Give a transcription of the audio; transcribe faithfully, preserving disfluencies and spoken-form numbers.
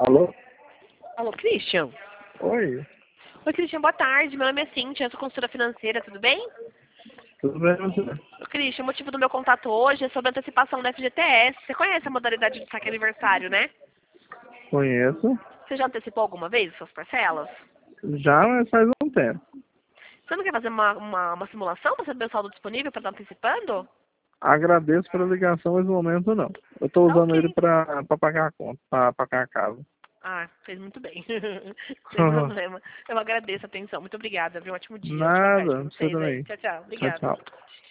Alô? Alô, Christian? Oi, Oi, Christian, boa tarde. Meu nome é Cíntia, eu sou consultora financeira, tudo bem? tudo bem você? Ô, Christian, o motivo do meu contato hoje é sobre a antecipação da F G T S. Você conhece a modalidade de saque aniversário, né? Conheço. Você já antecipou alguma vez suas parcelas? Já, mas faz um tempo. Você não quer fazer uma, uma, uma simulação para saber o saldo disponível para estar antecipando? Agradeço pela ligação, mas no momento não. Eu tô Tá usando ele ok. pra, pra pagar a conta, pra pagar a casa. Ah, fez muito bem. Sem problema. Eu agradeço a atenção. Muito obrigada. Viu? Um ótimo dia, ótima tarde Nada, para você vocês aí. também. Tchau, tchau. Tchau, Obrigada. tchau.